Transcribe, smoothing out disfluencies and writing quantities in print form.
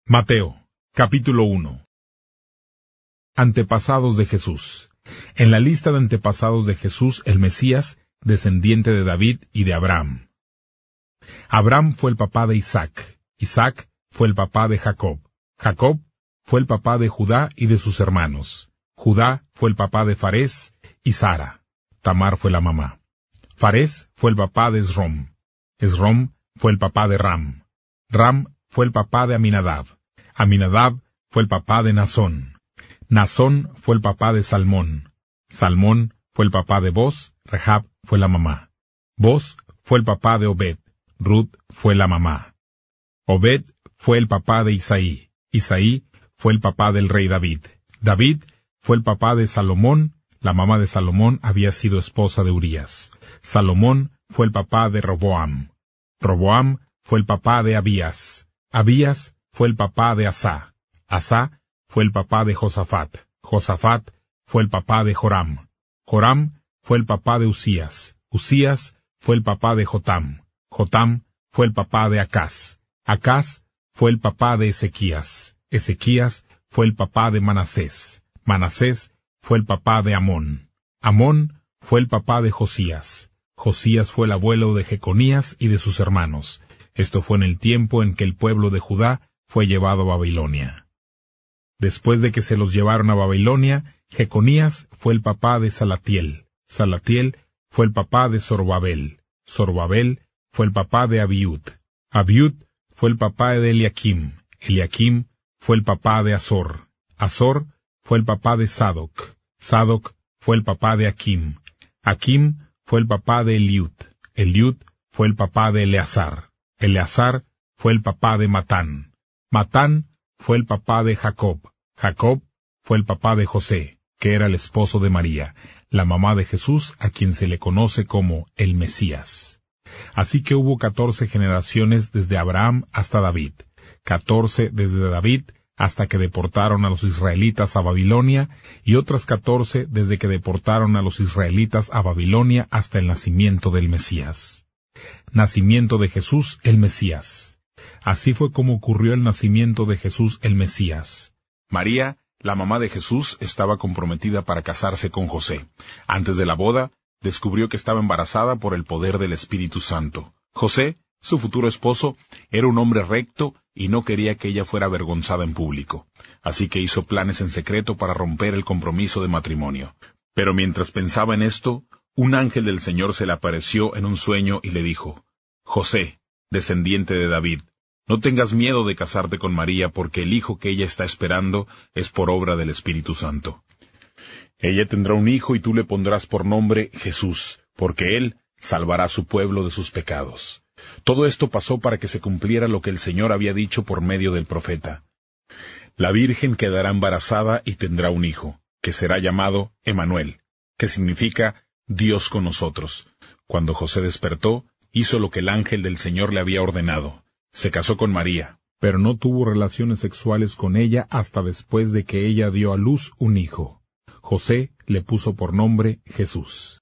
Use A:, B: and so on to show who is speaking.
A: Mateo, capítulo 1. Antepasados de Jesús. En la lista de antepasados de Jesús, el Mesías, descendiente de David y de Abraham. Abraham fue el papá de Isaac. Isaac fue el papá de Jacob. Jacob fue el papá de Judá y de sus hermanos. Judá fue el papá de Farés y Sara. Tamar fue la mamá. Farés fue el papá de Esrom. Esrom fue el papá de Ram. Ram fue el papá de Aminadab. Aminadab fue el papá de Nazón. Nazón fue el papá de Salmón. Salmón fue el papá de Boz. Rahab fue la mamá. Boz fue el papá de Obed. Ruth fue la mamá. Obed fue el papá de Isaí. Isaí fue el papá del rey David. David fue el papá de Salomón. La mamá de Salomón había sido esposa de Urías. Salomón fue el papá de Roboam. Roboam fue el papá de Abías. Abías fue el papá de Asá. Asá fue el papá de Josafat. Josafat fue el papá de Joram. Joram fue el papá de Usías. Usías fue el papá de Jotam. Jotam fue el papá de Acaz. Acaz fue el papá de Ezequías. Ezequías fue el papá de Manasés. Manasés fue el papá de Amón. Amón fue el papá de Josías. Josías fue el abuelo de Jeconías y de sus hermanos. Esto fue en el tiempo en que el pueblo de Judá fue llevado a Babilonia. Después de que se los llevaron a Babilonia, Jeconías fue el papá de Salatiel. Salatiel fue el papá de Zorobabel. Zorobabel fue el papá de Abiud. Abiud fue el papá de Eliakim. Eliakim fue el papá de Azor. Azor fue el papá de Sadoc. Sadoc fue el papá de Akim. Akim fue el papá de Eliud. Eliud fue el papá de Eleazar. Eleazar fue el papá de Matán. Matán fue el papá de Jacob. Jacob fue el papá de José, que era el esposo de María, la mamá de Jesús, a quien se le conoce como el Mesías. Así que hubo 14 generaciones desde Abraham hasta David, 14 desde David hasta que deportaron a los israelitas a Babilonia, y otras 14 desde que deportaron a los israelitas a Babilonia hasta el nacimiento del Mesías. Nacimiento de Jesús el Mesías. Así fue como ocurrió el nacimiento de Jesús el Mesías. María, la mamá de Jesús, estaba comprometida para casarse con José. Antes de la boda, descubrió que estaba embarazada por el poder del Espíritu Santo. José, su futuro esposo, era un hombre recto y no quería que ella fuera avergonzada en público. Así que hizo planes en secreto para romper el compromiso de matrimonio. Pero mientras pensaba en esto, un ángel del Señor se le apareció en un sueño y le dijo: José, descendiente de David, no tengas miedo de casarte con María, porque el hijo que ella está esperando es por obra del Espíritu Santo. Ella tendrá un hijo y tú le pondrás por nombre Jesús, porque él salvará a su pueblo de sus pecados. Todo esto pasó para que se cumpliera lo que el Señor había dicho por medio del profeta. La Virgen quedará embarazada y tendrá un hijo, que será llamado Emanuel, que significa Dios con nosotros. Cuando José despertó, hizo lo que el ángel del Señor le había ordenado. Se casó con María, pero no tuvo relaciones sexuales con ella hasta después de que ella dio a luz un hijo. José le puso por nombre Jesús.